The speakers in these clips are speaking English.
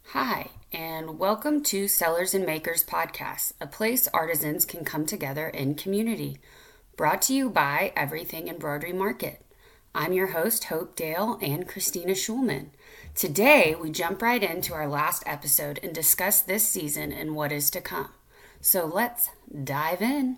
Hi, and welcome to Sellers and Makers Podcast, a place artisans can come together in community. Brought to you by Everything Embroidery Market. I'm your host, Hope Dale and Christina Schulman. Today, we jump right into our last episode and discuss this season and what is to come. So let's dive in.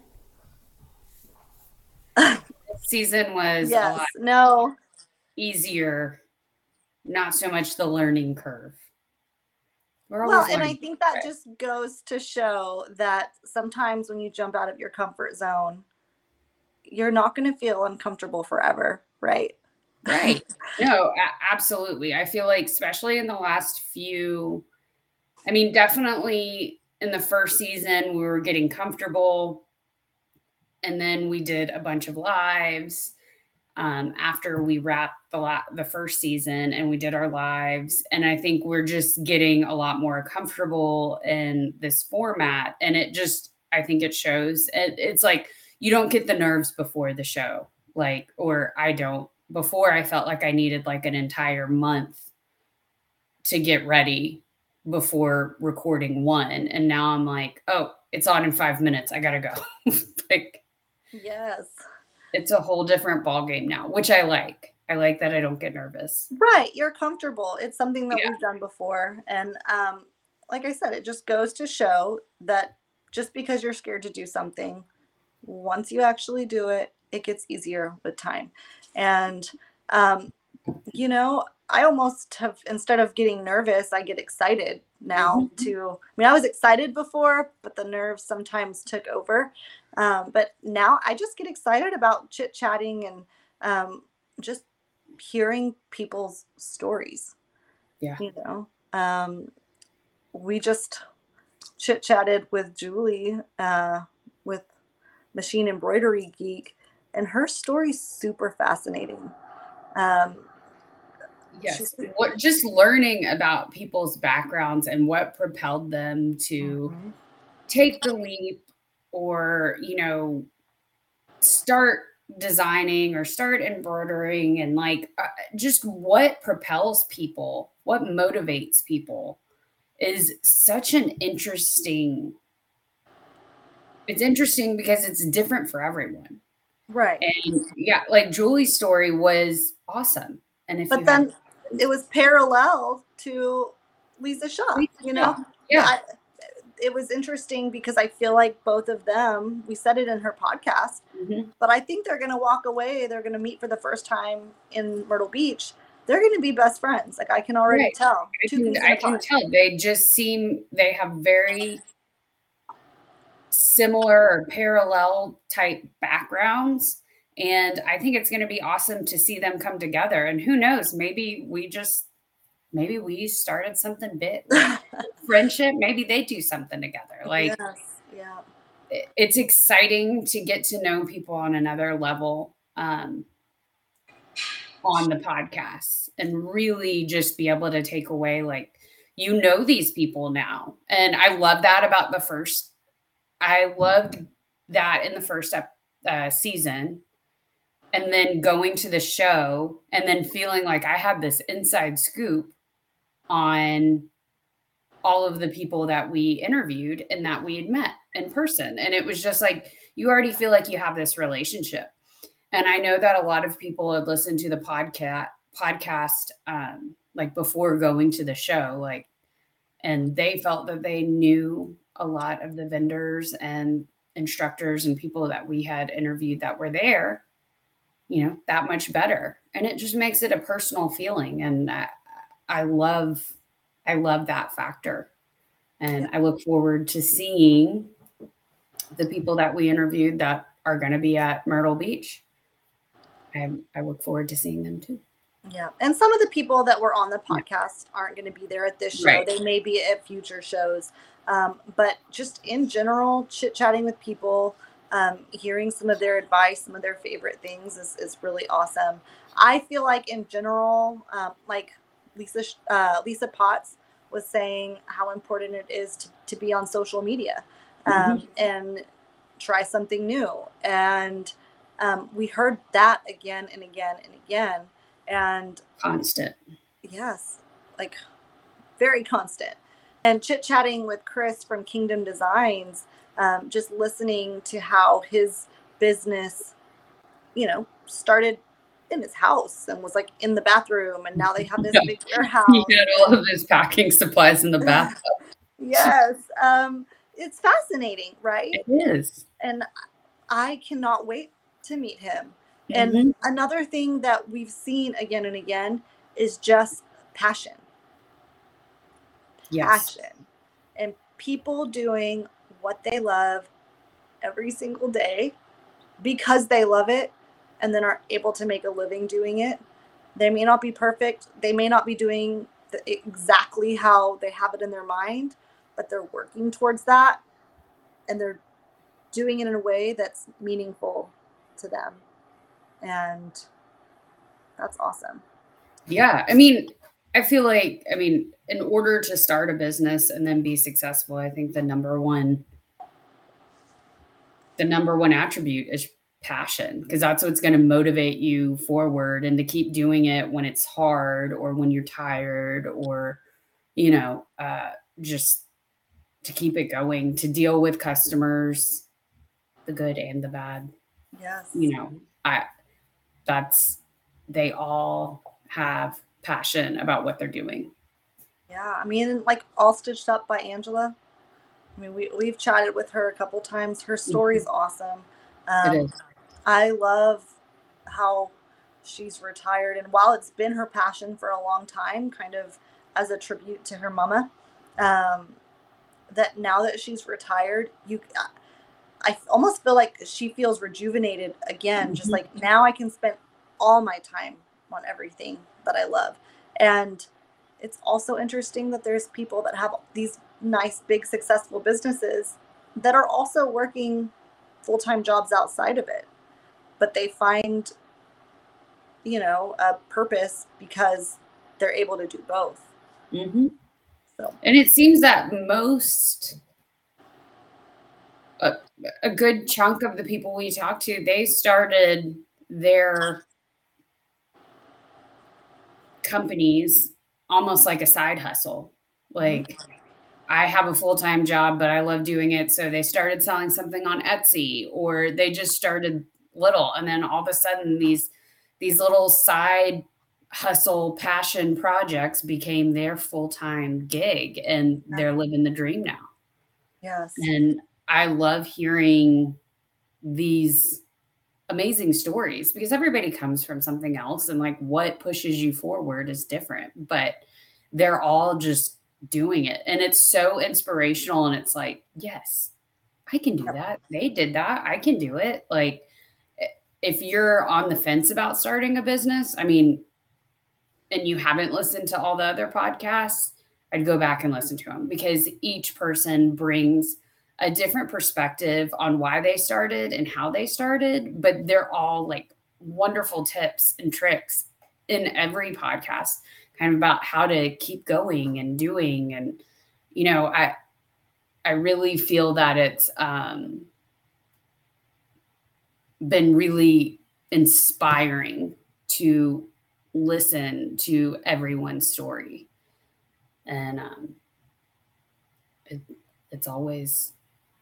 This season was a lot Yes, no. easier, not so much the learning curve. We're Well, always and I learning. think that Right. just goes to show that sometimes when you jump out of your comfort zone, you're not going to feel uncomfortable forever, right? Right. No, absolutely. I feel like, especially in the last few, I mean, definitely in the first season, we were getting comfortable. And then we did a bunch of lives after we wrapped the first season and we did our lives. And I think we're just getting a lot more comfortable in this format. And I think it shows. It's like you don't get the nerves before the show, like, or I don't. Before, I felt like I needed like an entire month to get ready before recording one. And now I'm like, oh, it's on in 5 minutes. I gotta go. Like, Yes. it's a whole different ball game now, which I like. I like that I don't get nervous. Right, you're comfortable. It's something that Yeah. we've done before. And like I said, it just goes to show that just because you're scared to do something, once you actually do it, it gets easier with time. And um, I almost have, instead of getting nervous, I get excited now Mhm. to, I mean, I was excited before, but the nerves sometimes took over. But now I just get excited about chit chatting and just hearing people's stories, Yeah. you know. We just chit chatted with Julie with Machine Embroidery Geek, and her story's super fascinating. Um, Yes. she's What just learning about people's backgrounds and what propelled them to Mhm. take the leap or, start designing or start embroidering and like just what propels people, what motivates people is such an interesting it's interesting because it's different for everyone. Right. And yeah, like Julie's story was awesome. And if you But haven't then it listened, was parallel to Lisa Shaw, Lisa Shaw. Yeah. I, it was interesting because I feel like both of them, we said it in her podcast, Mhm. but I think they're going to walk away. They're going to meet for the first time in Myrtle Beach. They're going to be best friends. Like I can already Right. tell. Two peas in I a can pod. tell they have very similar or parallel type backgrounds. And I think it's going to be awesome to see them come together. And who knows, maybe we started something big, like friendship. Maybe they do something together. Like Yes. Yeah. it's exciting to get to know people on another level on the podcast and really just be able to take away like these people now. And I love that about the first. I loved that in the first season, and then going to the show and then feeling like I had this inside scoop on all of the people that we interviewed and that we had met in person. And it was just like, you already feel like you have this relationship. And I know that a lot of people had listened to the podcast like before going to the show, like, and they felt that they knew a lot of the vendors and instructors and people that we had interviewed that were there, that much better. And it just makes it a personal feeling. And I love, I love that factor. Yeah. And I look forward to seeing the people that we interviewed that are going to be at Myrtle Beach. I look forward to seeing them too. Yeah. And some of the people that were on the podcast aren't going to be there at this show. Right. They may be at future shows. But just in general, chit chatting with people, hearing some of their advice, some of their favorite things is really awesome. I feel like in general, like Lisa Potts was saying how important it is to be on social media Mhm. and try something new. And we heard that again and again and again. And Constant. yes, like very constant. And chit-chatting with Chris from Kingdom Designs, just listening to how his business, started in his house and was like in the bathroom, and now they have this big warehouse. He had all of his packing supplies in the bathtub. Yes. It's fascinating, right? It is. And I cannot wait to meet him. And another thing that we've seen again and again is just passion. Yes. Passion. And people doing what they love every single day because they love it and then are able to make a living doing it. They may not be perfect. They may not be doing exactly how they have it in their mind, but they're working towards that, and they're doing it in a way that's meaningful to them. And that's awesome. Yeah. I mean, I feel like, in order to start a business and then be successful, I think the number one attribute is passion, because that's what's going to motivate you forward and to keep doing it when it's hard or when you're tired, or, just to keep it going, to deal with customers, the good and the bad. Yes. They all have passion about what they're doing. Yeah. I mean, like All Stitched Up by Angela. I mean, we've chatted with her a couple times. Her story's awesome. It is. I love how she's retired, and while it's been her passion for a long time, kind of as a tribute to her mama, that now that she's retired, I almost feel like she feels rejuvenated again. Just like, now I can spend all my time on everything that I love. And it's also interesting that there's people that have these nice, big, successful businesses that are also working full-time jobs outside of it, but they find, a purpose because they're able to do both. So. And it seems that a good chunk of the people we talk to, they started their companies almost like a side hustle. Like, I have a full-time job, but I love doing it. So they started selling something on Etsy, or they just started little. And then all of a sudden these little side hustle passion projects became their full-time gig, and they're living the dream now. Yes. And I love hearing these amazing stories, because everybody comes from something else, and like what pushes you forward is different, but they're all just doing it. And it's so inspirational. And it's like, yes, I can do that. They did that. I can do it. Like, if you're on the fence about starting a business, and you haven't listened to all the other podcasts, I'd go back and listen to them, because each person brings a different perspective on why they started and how they started, but they're all like wonderful tips and tricks in every podcast, kind of about how to keep going and doing. And, I really feel that it's been really inspiring to listen to everyone's story. And it's always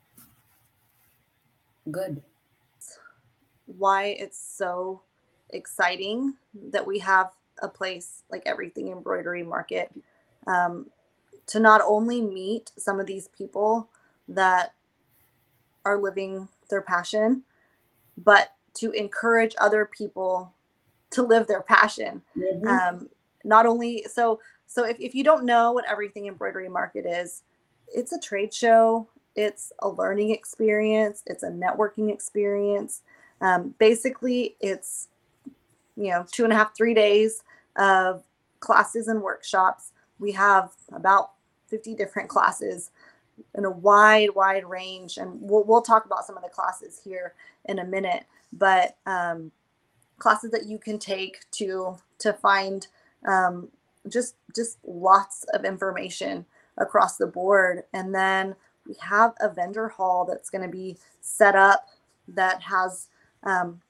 good. Why it's so exciting that we have a place like Everything Embroidery Market, to not only meet some of these people that are living their passion, but to encourage other people to live their passion. Not only so if you don't know what Everything Embroidery Market is, it's a trade show. It's a learning experience. It's a networking experience. Basically, it's 2.5, 3 days of classes and workshops. We have about 50 different classes in a wide range, and we'll talk about some of the classes here in a minute. But classes that you can take to find just lots of information across the board. And then we have a vendor hall that's going to be set up that has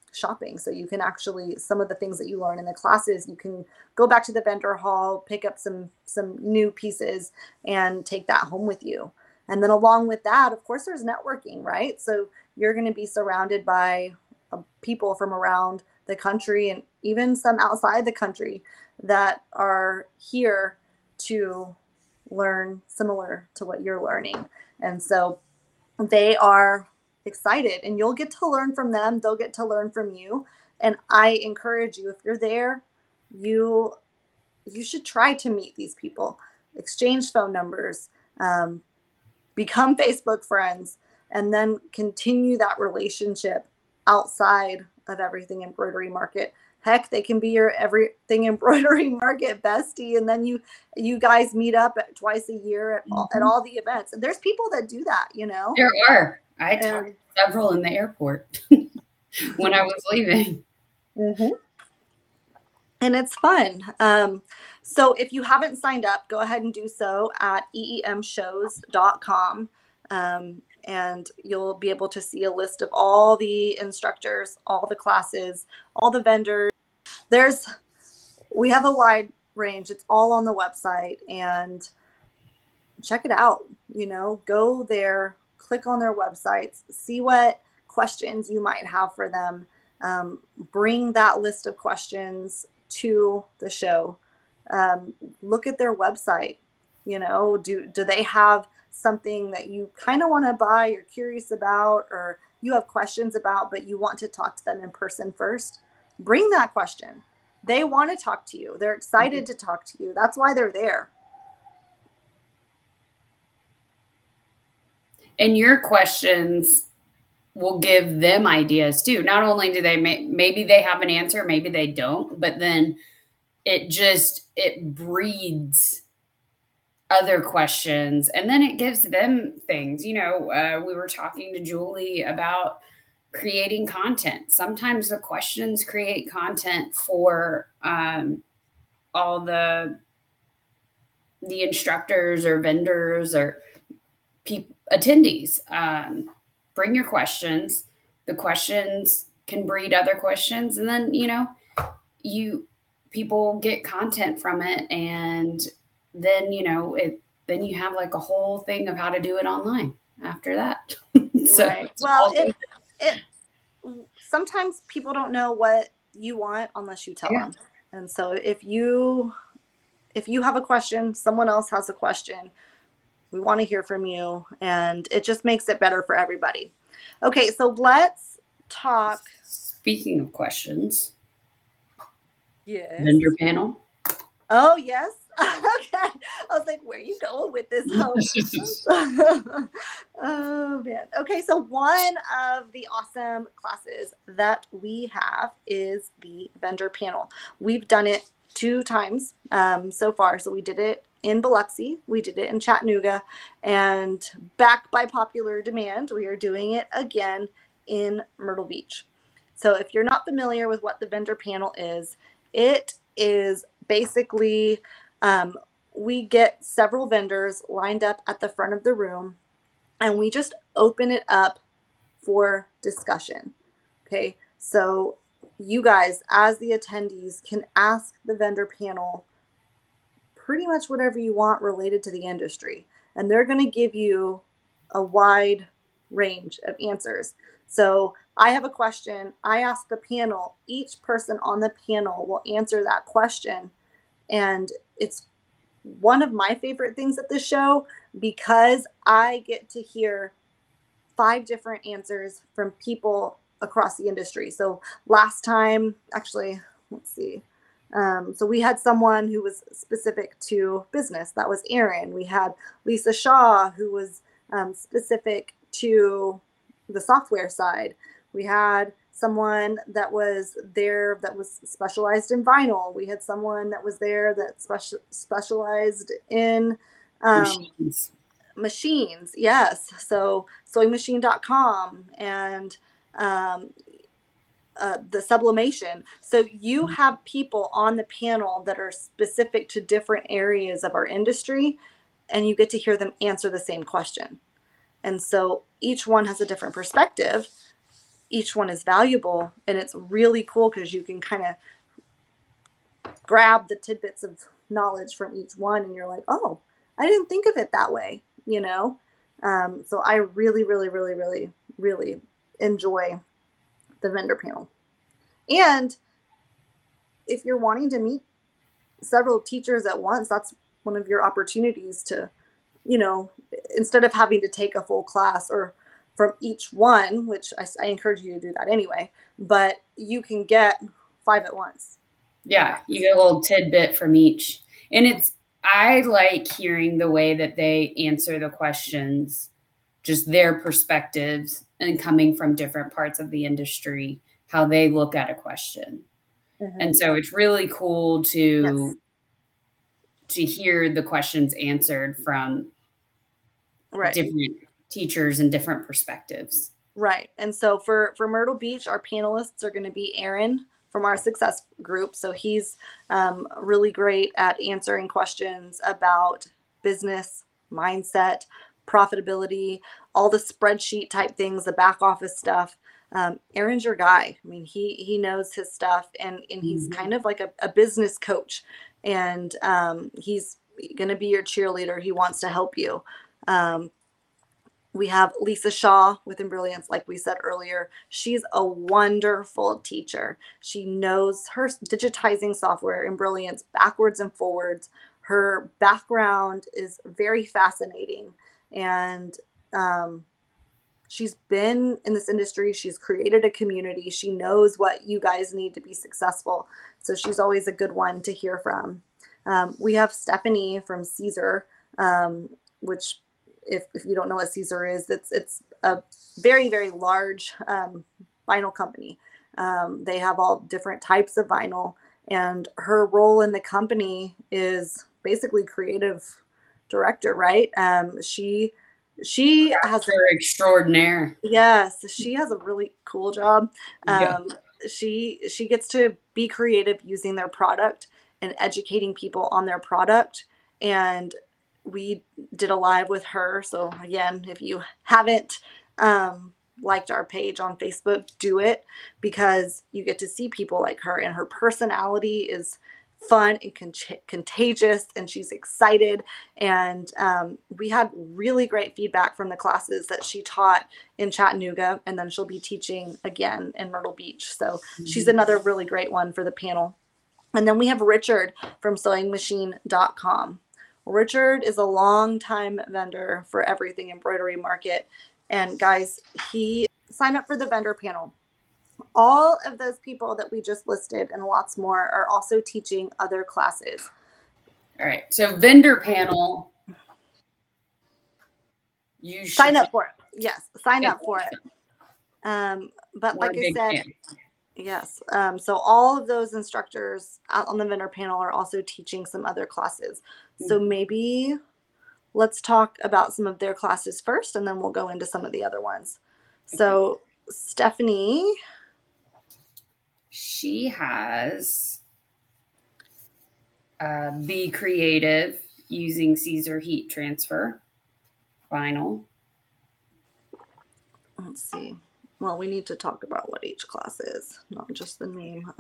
shopping. So you can actually, some of the things that you learn in the classes, you can go back to the vendor hall, pick up some new pieces and take that home with you. And then along with that, of course, there's networking, right? So you're going to be surrounded by people from around the country and even some outside the country that are here to learn similar to what you're learning. And so they are excited, and you'll get to learn from them. They'll get to learn from you. And I encourage you, if you're there, you should try to meet these people, exchange phone numbers, become Facebook friends, and then continue that relationship outside of Everything Embroidery Market. Heck, they can be your Everything Embroidery Market bestie, and then you guys meet up twice a year at all the events. And there's people that do that, you know. There are. I talked to several in the airport when I was leaving. Mm-hmm. And it's fun. So if you haven't signed up, go ahead and do so at eemshows.com. And you'll be able to see a list of all the instructors, all the classes, all the vendors. We have a wide range. It's all on the website, and check it out. You know, go there, click on their websites, see what questions you might have for them. Bring that list of questions to the show. Look at their website. You know, do they have something that you kind of want to buy, you're curious about, or you have questions about, but you want to talk to them in person first? Bring that question. They want to talk to you. They're excited to talk to you. That's why they're there. And your questions will give them ideas too. Not only do they maybe they have an answer, maybe they don't, but then it breeds other questions, and then it gives them things. You know, we were talking to Julie about creating content. Sometimes the questions create content for all the instructors or vendors or attendees. Bring your questions. The questions can breed other questions, and then people get content from it, and then then you have like a whole thing of how to do it online after that. So, right. Well, it sometimes people don't know what you want unless you tell them. And so if you have a question, someone else has a question, we want to hear from you, and it just makes it better for everybody. Okay, so let's talk. Speaking of questions. Yes. Vendor panel. Oh, yes. Okay. I was like, where are you going with this? Oh, man. Okay, so one of the awesome classes that we have is the vendor panel. We've done it 2 times so far. So we did it in Biloxi, we did it in Chattanooga, and back by popular demand, we are doing it again in Myrtle Beach. So if you're not familiar with what the vendor panel is, it is basically we get several vendors lined up at the front of the room, and we just open it up for discussion. Okay, so you guys, as the attendees, can ask the vendor panel pretty much whatever you want related to the industry, and they're going to give you a wide range of answers. So I have a question, I ask the panel, each person on the panel will answer that question. And it's one of my favorite things at this show because I get to hear 5 different answers from people across the industry. So last time, actually, let's see. So we had someone who was specific to business. That was Erin. We had Lisa Shaw, who was specific to the software side. We had someone that was there that was specialized in vinyl. We had someone that was there that specialized in machines. Yes. So sewingmachine.com and the sublimation. So you have people on the panel that are specific to different areas of our industry, and you get to hear them answer the same question. And so each one has a different perspective. each one is valuable, and it's really cool because you can kind of grab the tidbits of knowledge from each one, and you're like, oh, I didn't think of it that way, you know? So I really, really, really, really, really enjoy the vendor panel. And if you're wanting to meet several teachers at once, that's one of your opportunities to, you know, instead of having to take a full class or from each one, which I encourage you to do that anyway, but you can get 5 at once. Yeah, you get a little tidbit from each. And I like hearing the way that they answer the questions, just their perspectives and coming from different parts of the industry, how they look at a question. Mm-hmm. And so it's really cool to hear the questions answered from different teachers and different perspectives. Right. And so for Myrtle Beach, our panelists are going to be Aaron from our success group. So he's really great at answering questions about business, mindset, profitability, all the spreadsheet type things, the back office stuff. Aaron's your guy. I mean, he knows his stuff, and he's kind of like a business coach, and he's going to be your cheerleader. He wants to help you. We have Lisa Shaw with Embrilliance, like we said earlier. She's a wonderful teacher. She knows her digitizing software, Embrilliance, backwards and forwards. Her background is very fascinating. And she's been in this industry. She's created a community. She knows what you guys need to be successful. So she's always a good one to hear from. We have Stephanie from Caesar, which... If you don't know what Caesar is, it's a very, very large vinyl company. They have all different types of vinyl, and her role in the company is basically creative director, right? She has extraordinaire. Yes, she has a really cool job. She gets to be creative using their product and educating people on their product. And we did a live with her. So again, if you haven't liked our page on Facebook, do it, because you get to see people like her, and her personality is fun and contagious, and she's excited. And we had really great feedback from the classes that she taught in Chattanooga, and then she'll be teaching again in Myrtle Beach. So she's another really great one for the panel. And then we have Richard from sewingmachine.com. Richard is a longtime vendor for Everything Embroidery Market. And guys, he signed up for the vendor panel. All of those people that we just listed and lots more are also teaching other classes. All right. So vendor panel. You sign up for it. Yes, sign up for it. But like I said, yes. So all of those instructors out on the vendor panel are also teaching some other classes. So maybe let's talk about some of their classes first, and then we'll go into some of the other ones. So Stephanie. She has Be Creative using Caesar heat transfer vinyl. Let's see. Well, we need to talk about what each class is, not just the name.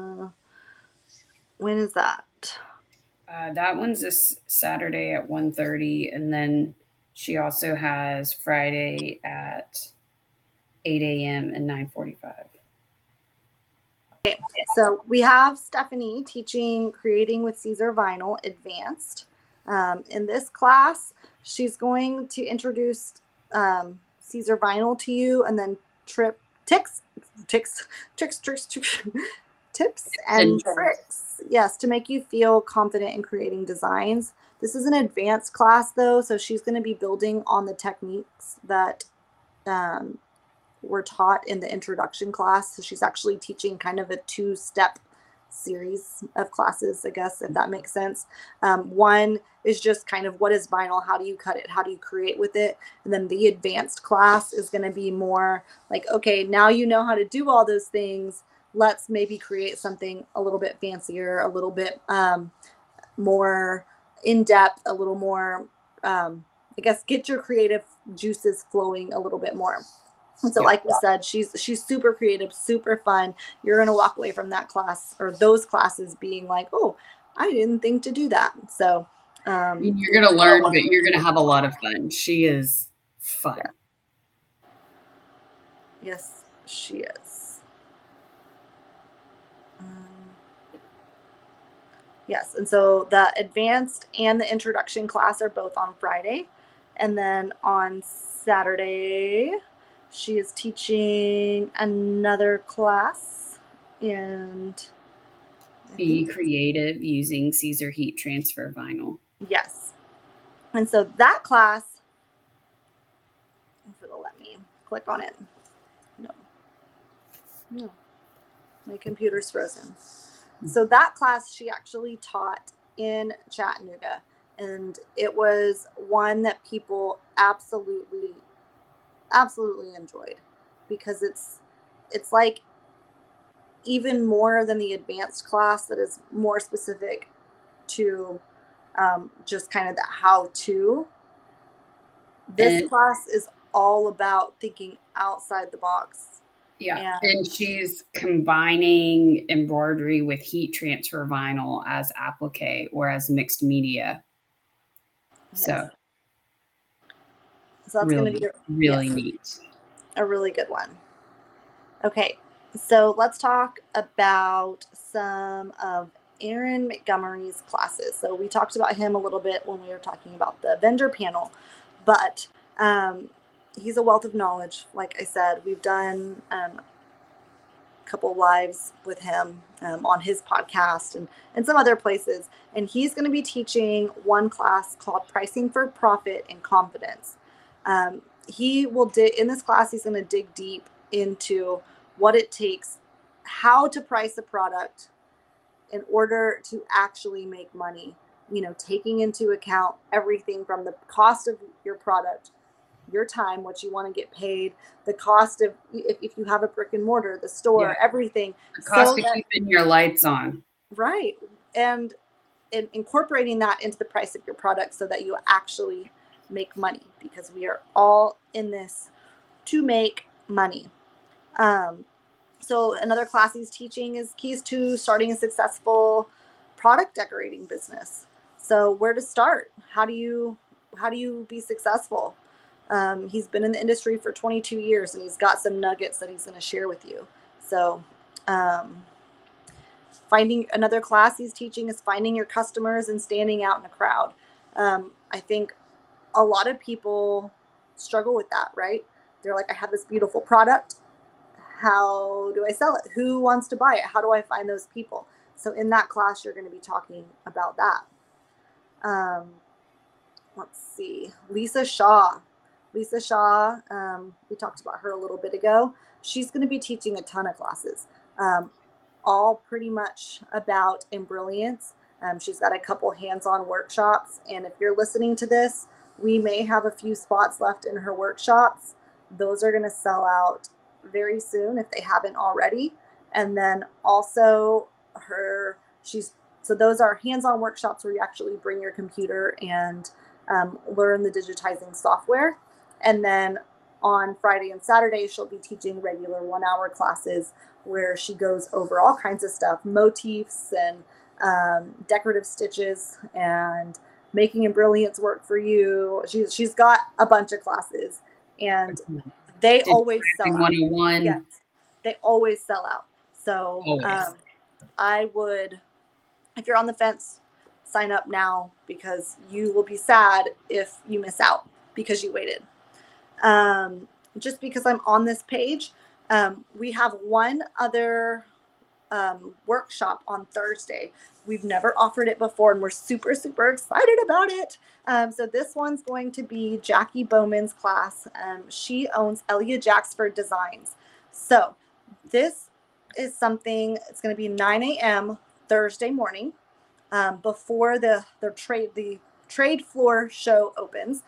When is that? That one's this Saturday at 1:30, and then she also has Friday at 8 a.m. and 9:45. Okay, so we have Stephanie teaching Creating with Caesar Vinyl Advanced. In this class, she's going to introduce Caesar Vinyl to you, and then tips and tricks. Yes, to make you feel confident in creating designs. This is an advanced class, though, so she's going to be building on the techniques that were taught in the introduction class. So she's actually teaching kind of a 2-step series of classes, I guess, if that makes sense. One is just kind of what is vinyl, how do you cut it, how do you create with it, and then the advanced class is going to be more like, okay, now you know how to do all those things, let's maybe create something a little bit fancier, a little bit more in-depth, a little more I guess get your creative juices flowing a little bit more. And so, like we said, she's super creative, super fun. You're going to walk away from that class or those classes being like, oh, I didn't think to do that. So you're going to learn, but you're going to have a lot of fun. She is fun. Yeah. Yes, she is. Yes, and so the advanced and the introduction class are both on Friday. And then on Saturday, she is teaching another class. And be creative using Caesar heat transfer vinyl. Yes. And so that class, if it'll let me click on it. No. My computer's frozen. So that class she actually taught in Chattanooga. And it was one that people absolutely enjoyed, because it's like even more than the advanced class that is more specific to just kind of the how-to. This class is all about thinking outside the box. Yeah, and she's combining embroidery with heat transfer vinyl as applique or as mixed media. Yes. So that's really, going to be really neat. A really good one. Okay, so let's talk about some of Aaron Montgomery's classes. So we talked about him a little bit when we were talking about the vendor panel, but he's a wealth of knowledge. Like I said, we've done a couple lives with him on his podcast and some other places. And he's going to be teaching one class called Pricing for Profit and Confidence. He will in this class, he's going to dig deep into what it takes, how to price a product in order to actually make money, taking into account everything from the cost of your product, your time, what you want to get paid, the cost of, if you have a brick and mortar, the store, everything. The cost of keeping your lights on. Right. And incorporating that into the price of your product so that you actually make money, because we are all in this to make money. So another class he's teaching is keys to starting a successful product decorating business. So where to start? How do you be successful? He's been in the industry for 22 years and he's got some nuggets that he's going to share with you. So finding another class he's teaching is finding your customers and standing out in a crowd. I think a lot of people struggle with that, right? They're like, I have this beautiful product. How do I sell it? Who wants to buy it? How do I find those people? So in that class, you're going to be talking about that. Let's see. Lisa Shaw. We talked about her a little bit ago. She's going to be teaching a ton of classes, all pretty much about Embrilliance. She's got a couple hands-on workshops. And if you're listening to this, we may have a few spots left in her workshops. Those are going to sell out very soon if they haven't already. And then also so those are hands-on workshops where you actually bring your computer and learn the digitizing software. And then on Friday and Saturday, she'll be teaching regular 1-hour classes where she goes over all kinds of stuff, motifs and decorative stitches and making Embrilliance work for you. She's got a bunch of classes, and they always sell out. 101. Yes, they always sell out. So I would, if you're on the fence, sign up now, because you will be sad if you miss out because you waited. Just because I'm on this page, we have one other workshop on Thursday. We've never offered it before, and we're super, super excited about it. So this one's going to be Jackie Bowman's class. She owns Elia Jacksford Designs. So this is something, it's going to be 9 a.m. Thursday morning, before the trade floor show opens.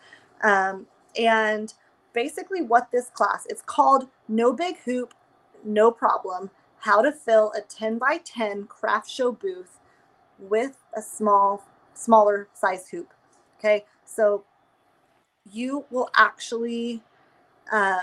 And basically what this class, it's called No Big Hoop, No Problem, how to fill a 10 by 10 craft show booth with a smaller size hoop. Okay. So you will actually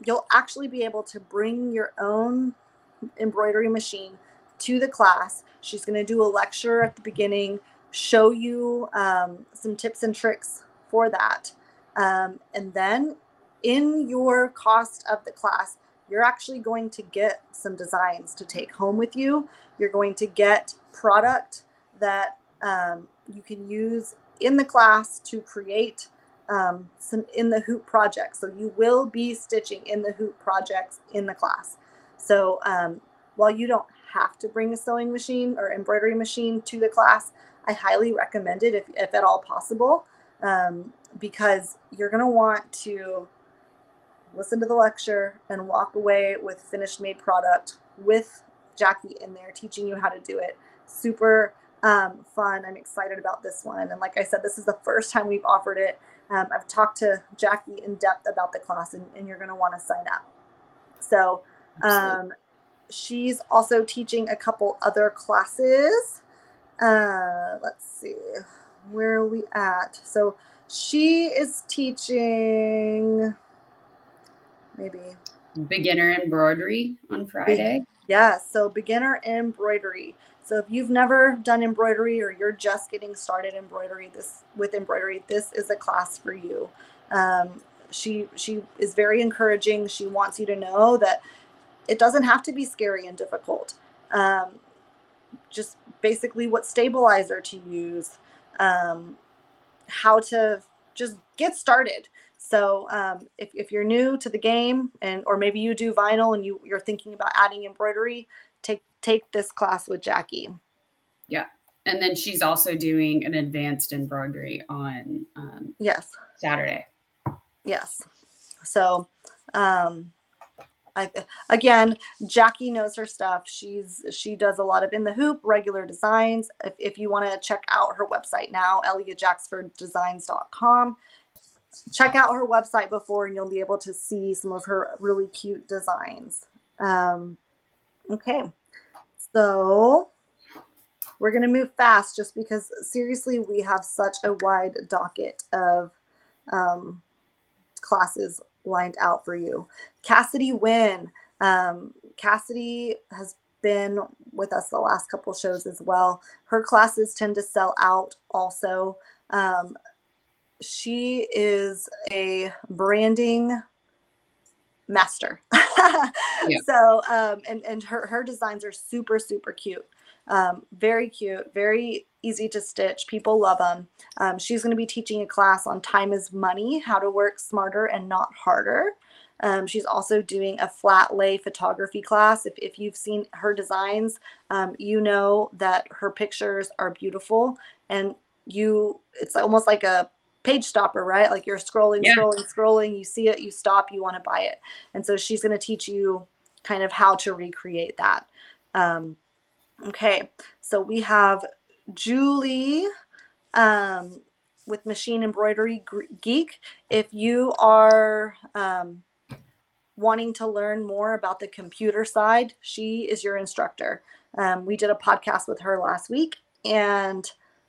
you'll actually be able to bring your own embroidery machine to the class. She's going to do a lecture at the beginning, show you some tips and tricks for that. And then in your cost of the class, you're actually going to get some designs to take home with you. You're going to get product that you can use in the class to create some in the hoop projects. So you will be stitching in the hoop projects in the class. So while you don't have to bring a sewing machine or embroidery machine to the class, I highly recommend it if at all possible, because you're going to want to listen to the lecture and walk away with finished made product with Jackie in there teaching you how to do it. Super fun. I'm excited about this one. And like I said, this is the first time we've offered it. I've talked to Jackie in depth about the class, and you're going to want to sign up. So she's also teaching a couple other classes. Let's see, where are we at? So she is teaching maybe beginner embroidery on Friday. Yeah, so beginner embroidery. So if you've never done embroidery or you're just getting started with embroidery, this is a class for you. She is very encouraging. She wants you to know that it doesn't have to be scary and difficult. Just basically what stabilizer to use, how to just get started. So if you're new to the game, or maybe you do vinyl and you're thinking about adding embroidery, take this class with Jackie. Yeah. And then she's also doing an advanced embroidery on yes, Saturday. Yes. So again, Jackie knows her stuff. She does a lot of in the hoop, regular designs. If you want to check out her website now, EliaJacksfordDesigns.com. Check out her website before, and you'll be able to see some of her really cute designs. Okay, so we're going to move fast just because seriously, we have such a wide docket of classes lined out for you. Cassidy Wynn. Cassidy has been with us the last couple shows as well. Her classes tend to sell out also. She is a branding master. Yeah. So, and her designs are super, super cute. Very cute, very easy to stitch. People love them. She's going to be teaching a class on time is money, how to work smarter and not harder. She's also doing a flat lay photography class. If you've seen her designs, you know that her pictures are beautiful, and it's almost like a page stopper, right? Like you're scrolling, you see it, you stop, you want to buy it. And so she's going to teach you kind of how to recreate that. Okay, so we have Julie with Machine Embroidery Geek. If you are wanting to learn more about the computer side, she is your instructor. We did a podcast with her last week, and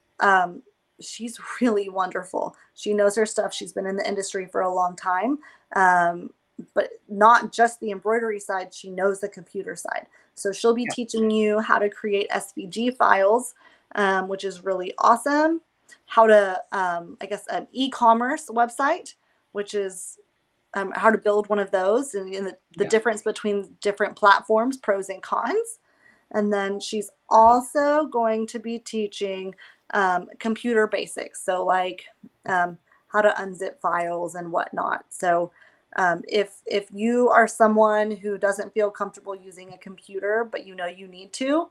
she's really wonderful. She knows her stuff. She's been in the industry for a long time, but not just the embroidery side. She knows the computer side. So she'll be teaching you how to create SVG files, which is really awesome. How to, an e-commerce website, which is how to build one of those, and the difference between different platforms, pros and cons. And then she's also going to be teaching computer basics. So like how to unzip files and whatnot. So if you are someone who doesn't feel comfortable using a computer, but you know you need to,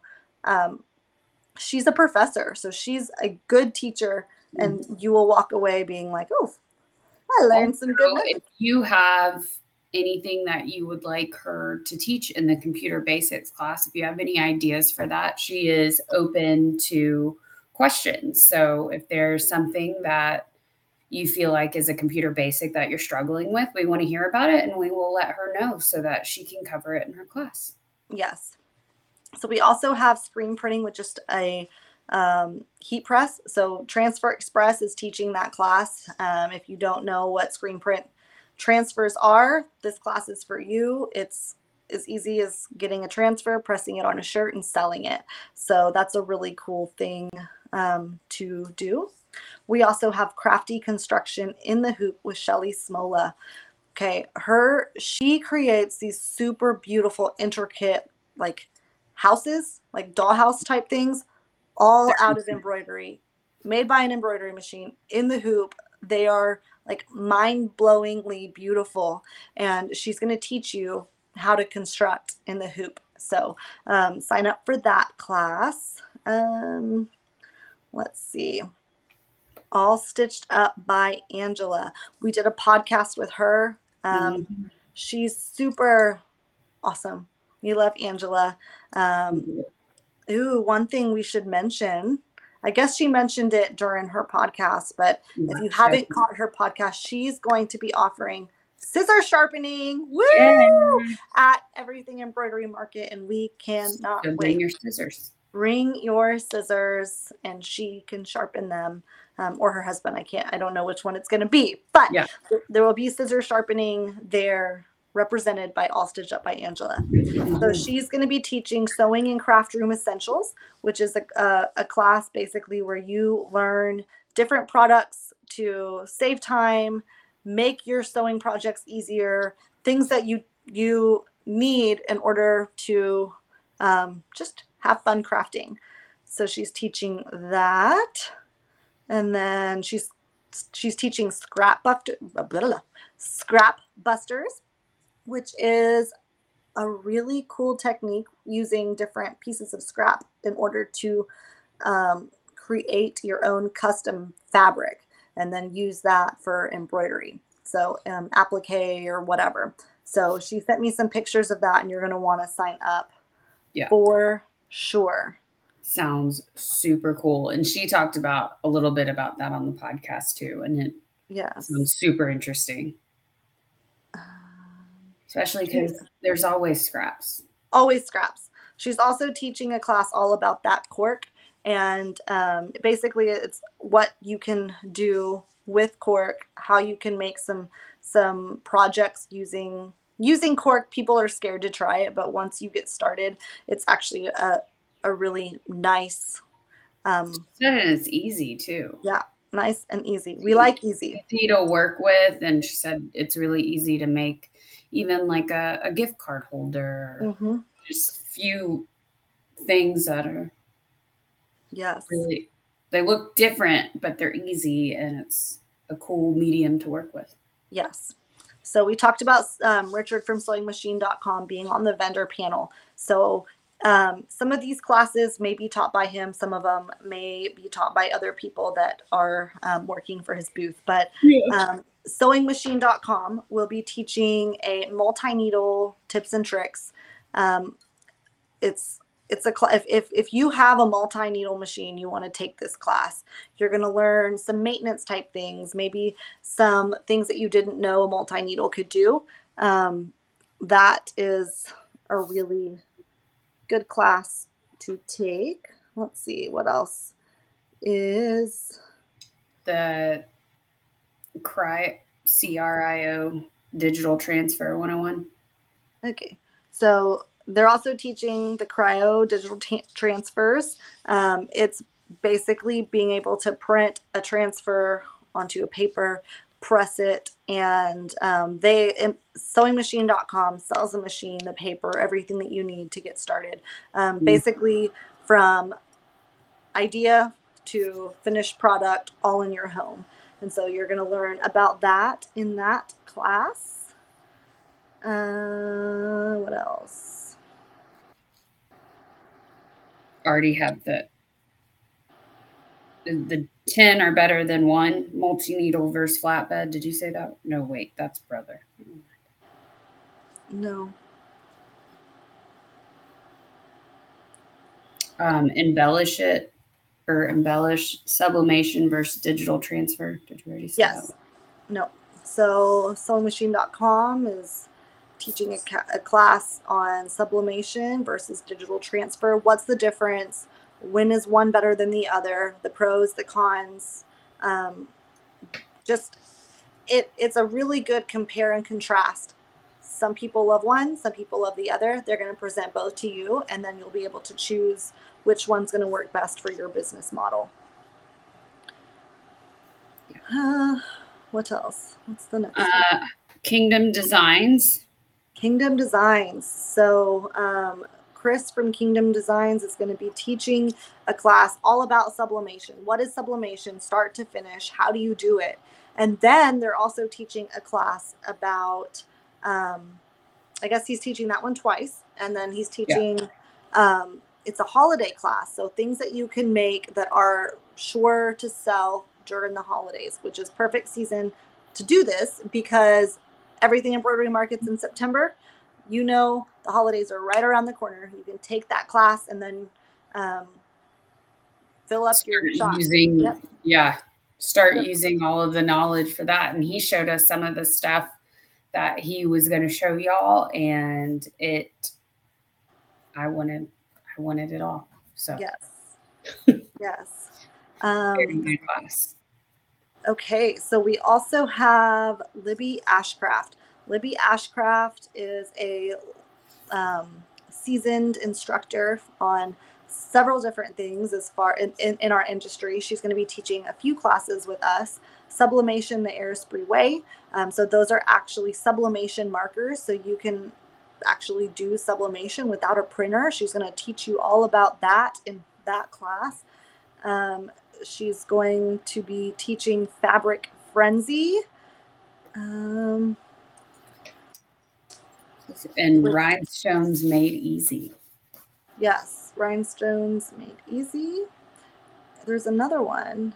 she's a professor. So she's a good teacher, and you will walk away being like, oh, I learned some good methods. If you have anything that you would like her to teach in the computer basics class, if you have any ideas for that, she is open to questions. So if there's something that you feel like is a computer basic that you're struggling with, we want to hear about it, and we will let her know so that she can cover it in her class. Yes. So we also have screen printing with just a heat press. So Transfer Express is teaching that class. If you don't know what screen print transfers are, this class is for you. It's as easy as getting a transfer, pressing it on a shirt, and selling it. So that's a really cool thing to do. We also have Crafty Construction in the Hoop with Shelly Smola. Okay, she creates these super beautiful, intricate, like houses, like dollhouse type things, all out of embroidery, made by an embroidery machine in the Hoop. They are like mind-blowingly beautiful, and she's going to teach you how to construct in the Hoop. So sign up for that class. Let's see. All Stitched Up by Angela. We did a podcast with her. She's super awesome. We love Angela. One thing we should mention, I guess she mentioned it during her podcast, but if you haven't caught her podcast, she's going to be offering scissor sharpening at Everything Embroidery Market, and we cannot wait. Bring your scissors. Bring your scissors, and she can sharpen them, or her husband. I don't know which one it's going to be, but there will be scissor sharpening there, represented by All Stitched Up by Angela. So she's going to be teaching Sewing and Craft Room Essentials, which is a class basically where you learn different products to save time, make your sewing projects easier, things that you need in order to just have fun crafting. So she's teaching that. And then she's teaching Scrap Busters, which is a really cool technique using different pieces of scrap in order to create your own custom fabric and then use that for embroidery. So applique or whatever. So she sent me some pictures of that, and you're going to want to sign up for sure. Sounds super cool. And she talked about a little bit about that on the podcast too. And it sounds super interesting. Especially because there's always scraps. Always scraps. She's also teaching a class all about that cork. And basically it's what you can do with cork, how you can make some projects using cork. People are scared to try it, but once you get started, it's actually a really nice. And it's easy too. Yeah, nice and easy. We like easy. Easy to work with, and she said it's really easy to make, even like a gift card holder. Just a few things that are really, they look different, but they're easy, and it's a cool medium to work with. Yes. So we talked about Richard from sewingmachine.com being on the vendor panel. So some of these classes may be taught by him. Some of them may be taught by other people that are working for his booth. But sewingmachine.com will be teaching a multi-needle tips and tricks. If you have a multi-needle machine, you want to take this class. You're going to learn some maintenance type things, maybe some things that you didn't know a multi-needle could do. That is a really good class to take. Let's see what else is the CRIO Digital Transfer 101. Okay, so they're also teaching the cryo digital transfers. It's basically being able to print a transfer onto a paper, press it, and sewingmachine.com sells the machine, the paper, everything that you need to get started. Basically from idea to finished product, all in your home. And so you're going to learn about that in that class. What else? Already have the 10 are better than one multi-needle versus flatbed. Did you say that? No, wait, that's brother. No. Embellish sublimation versus digital transfer. Did you already say that? No. So sewingmachine.com is teaching a class on sublimation versus digital transfer. What's the difference? When is one better than the other? The pros, the cons. Just it's a really good compare and contrast. Some people love one, some people love the other. They're going to present both to you, and then you'll be able to choose which one's going to work best for your business model. What else? What's the next one? Kingdom Designs. Kingdom Designs. So Chris from Kingdom Designs is going to be teaching a class all about sublimation. What is sublimation, start to finish? How do you do it? And then they're also teaching a class about, I guess he's teaching that one twice. And then he's teaching, it's a holiday class. So things that you can make that are sure to sell during the holidays, which is perfect season to do this because everything embroidery markets in September, you know, the holidays are right around the corner. You can take that class and then fill up your shop. Start using all of the knowledge for that. And he showed us some of the stuff that he was going to show y'all, and I wanted it all. So yes. Very good class. Okay, so we also have Libby Ashcraft. Libby Ashcraft is a seasoned instructor on several different things as far in our industry. She's going to be teaching a few classes with us. Sublimation the Artistry Way. So those are actually sublimation markers. So you can actually do sublimation without a printer. She's going to teach you all about that in that class. She's going to be teaching Fabric Frenzy. And Rhinestones Made Easy. Yes, Rhinestones Made Easy. There's another one.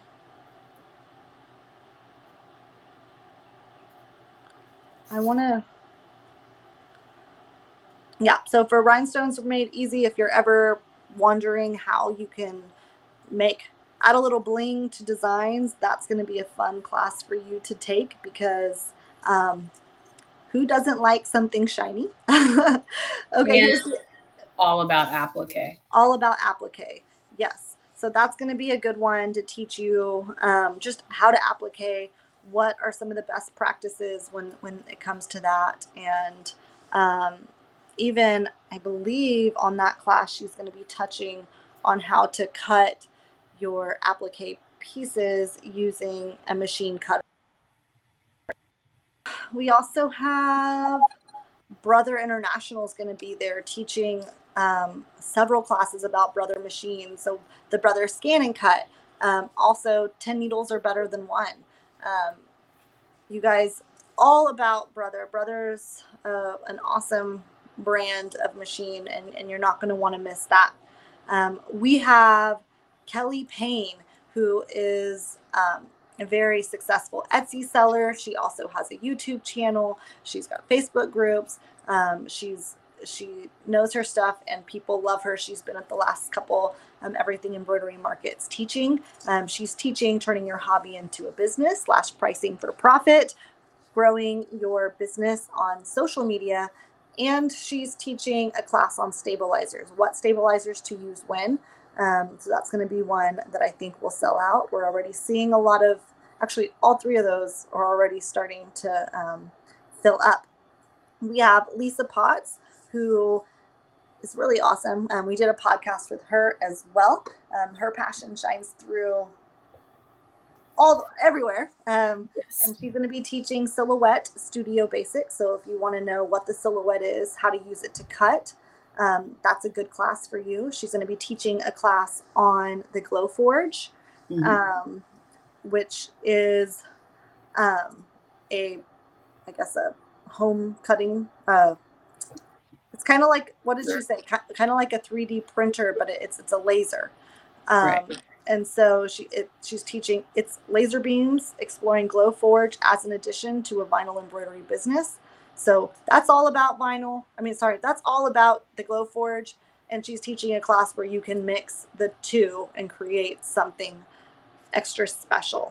So for Rhinestones Made Easy, if you're ever wondering how you can add a little bling to designs, that's going to be a fun class for you to take because who doesn't like something shiny? Okay. All about applique. All about applique. Yes. So that's going to be a good one to teach you just how to applique. What are some of the best practices when it comes to that? And even I believe on that class, she's going to be touching on how to cut your applique pieces using a machine cutter. We also have Brother International is going to be there teaching several classes about Brother machines. So the Brother Scan and Cut. Also, 10 needles are better than one. You guys, all about Brother. Brother's an awesome brand of machine, and you're not going to want to miss that. We have Kelly Payne, who is a very successful Etsy seller. She also has a YouTube channel. She's got Facebook groups. She knows her stuff and people love her. She's been at the last couple Everything Embroidery Markets teaching. She's teaching turning your hobby into a business / pricing for profit, growing your business on social media. And she's teaching a class on stabilizers, what stabilizers to use when. So that's going to be one that I think will sell out. We're already seeing actually all three of those are already starting to fill up. We have Lisa Potts, who is really awesome. We did a podcast with her as well. Her passion shines through everywhere. And she's going to be teaching Silhouette Studio Basics. So if you want to know what the silhouette is, how to use it to cut, that's a good class for you. She's going to be teaching a class on the Glowforge, which is a home cutting. It's kind of like, what did she say? Kind of like a 3D printer, but it's a laser. Right. And so she's teaching, it's laser beams, exploring Glowforge as an addition to a vinyl embroidery business. So that's all about that's all about the Glowforge. And she's teaching a class where you can mix the two and create something extra special.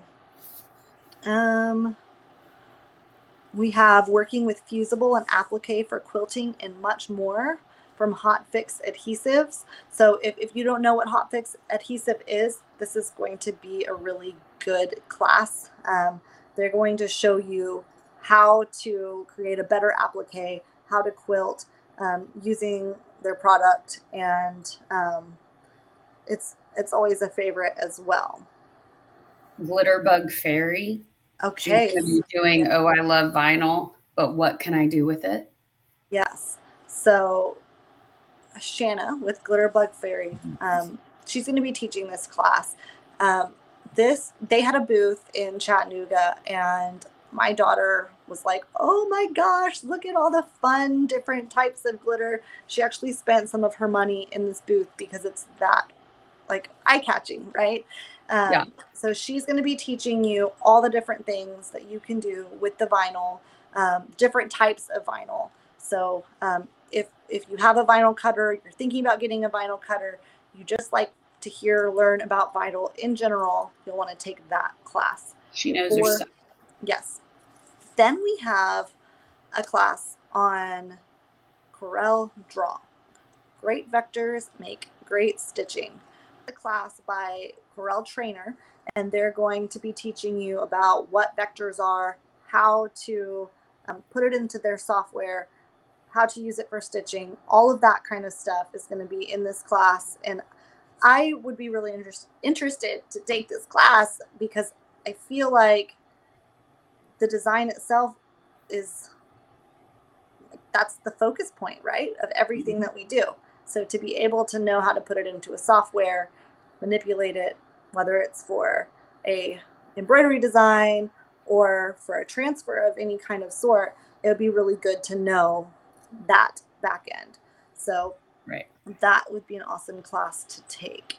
We have Working with Fusible and Applique for Quilting and much more from Hot Fix Adhesives. So if you don't know what Hot Fix Adhesive is, this is going to be a really good class. They're going to show you how to create a better applique, how to quilt using their product, and it's always a favorite as well. Glitterbug Fairy. Okay. She's going to be doing Oh, I Love Vinyl, but what can I do with it? Yes. So Shanna with Glitterbug Fairy, she's going to be teaching this class. They had a booth in Chattanooga, and my daughter was like, oh my gosh, look at all the fun different types of glitter. She actually spent some of her money in this booth because it's that like eye-catching, right? Yeah. So she's going to be teaching you all the different things that you can do with the vinyl, different types of vinyl. So if you have a vinyl cutter, you're thinking about getting a vinyl cutter, you just like to learn about vinyl in general, you'll want to take that class. She knows her stuff. Yes. Then we have a class on Corel Draw. Great vectors make great stitching. A class by Corel Trainer, and they're going to be teaching you about what vectors are, how to put it into their software, how to use it for stitching. All of that kind of stuff is going to be in this class, and I would be really interested to take this class because I feel like the design itself that's the focus point, right, of everything that we do. So to be able to know how to put it into a software, manipulate it, whether it's for a embroidery design or for a transfer of any kind of sort, it would be really good to know that back end. So right. That would be an awesome class to take.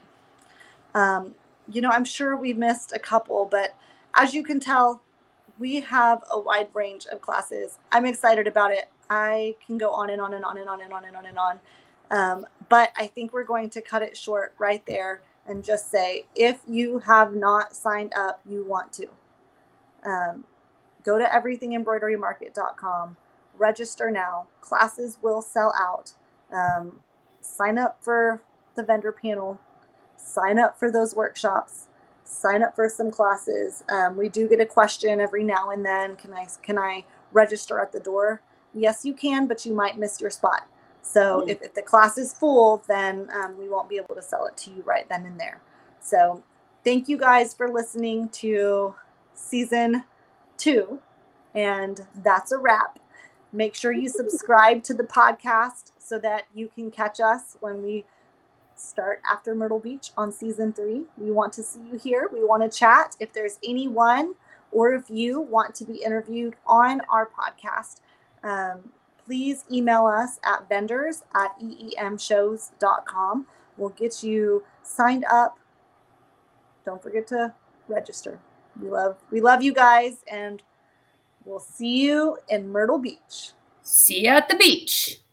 I'm sure we missed a couple, but as you can tell, we have a wide range of classes. I'm excited about it. I can go on and on and on and on and on and on and on. But I think we're going to cut it short right there and just say, if you have not signed up, you want to. Go to everythingembroiderymarket.com, register now. Classes will sell out. Sign up for the vendor panel, sign up for those workshops, sign up for some classes. We do get a question every now and then. Can I register at the door? Yes, you can, but you might miss your spot. So if the class is full, then we won't be able to sell it to you right then and there. So thank you guys for listening to season 2. And that's a wrap. Make sure you subscribe to the podcast so that you can catch us when we start after Myrtle Beach on season 3. We want to see you here. We want to chat. If there's anyone or if you want to be interviewed on our podcast, please email us at vendors@eemshows.com. We'll get you signed up. Don't forget to register. We love you guys, and we'll see you in Myrtle Beach. See you at the beach.